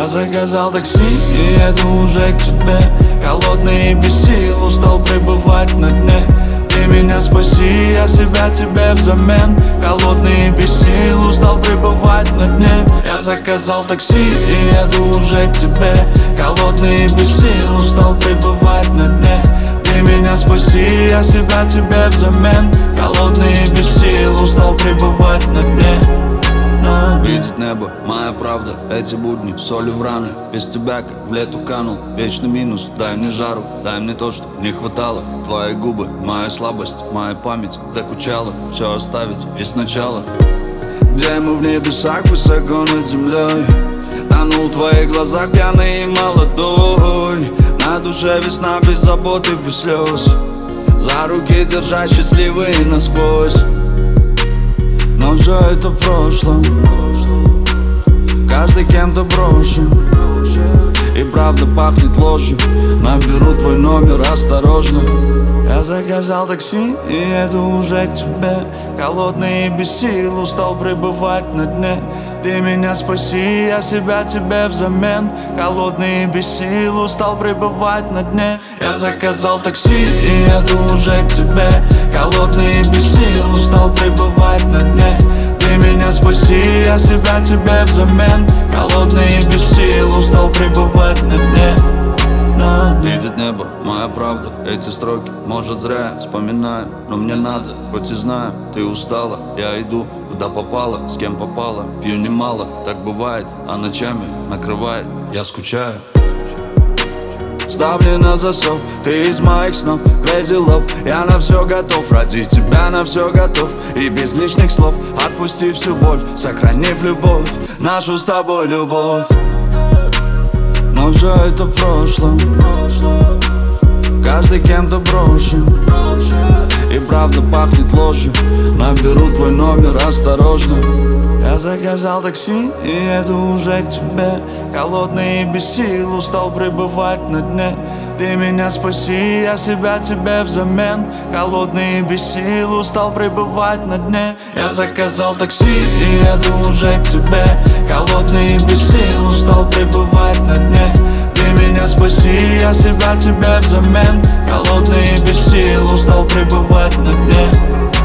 Я заказал такси и еду уже к тебе. Голодный и без сил, устал пребывать на дне. Ты меня спаси, я себя тебе взамен. Голодный и без сил, устал пребывать на дне. Я заказал такси и еду уже к тебе. Голодный и без сил, устал пребывать на дне. Ты меня спаси, я себя тебе взамен. Голодный и без сил, устал пребывать на дне. Видеть небо, моя правда, эти будни, соли в раны. Без тебя как в лету канул, вечный минус. Дай мне жару, дай мне то, что не хватало. Твои губы, моя слабость, моя память докучала. Все оставить и сначала. Где мы в небесах, высоко над землей. Тонул в твоих глазах, пьяный и молодой. На душе весна без забот и без слез. За руки держа счастливые насквозь. Но все это в прошлом. Каждый кем-то брошен. И правда пахнет ложью. Наберу твой номер осторожно. Я заказал такси и еду уже к тебе. Голодный и без сил, устал пребывать на дне. Ты меня спаси, я себя тебе взамен. Голодный и без сил, устал пребывать на дне. Я заказал такси и еду уже к тебе. Голодный и без сил, устал пребывать на дне. Ты меня спаси, я себя тебе взамен. Голодный и без сил, устал пребывать на дне. Видеть небо, моя правда, эти строки, может зря я вспоминаю. Но мне надо, хоть и знаю, ты устала. Я иду, куда попала, с кем попала. Пью немало, так бывает, а ночами накрывает, я скучаю. Ставлю на засов, ты из моих снов, crazy love. Я на все готов, ради тебя на все готов. И без лишних слов, отпусти всю боль, сохранив любовь, нашу с тобой любовь. Но все это в прошлом. Каждый кем-то брошен. И правда пахнет ложью. Наберу твой номер осторожно. Я заказал такси и еду уже к тебе. Голодный и без сил, устал пребывать на дне. Ты меня спаси, я себя тебе взамен. Голодный и без сил, устал пребывать на дне. Я заказал такси и еду уже к тебе. Голодный и без сил, устал пребывать на дне. Ты меня спаси, я себя тебе взамен. Голодный и без сил, устал пребывать на дне.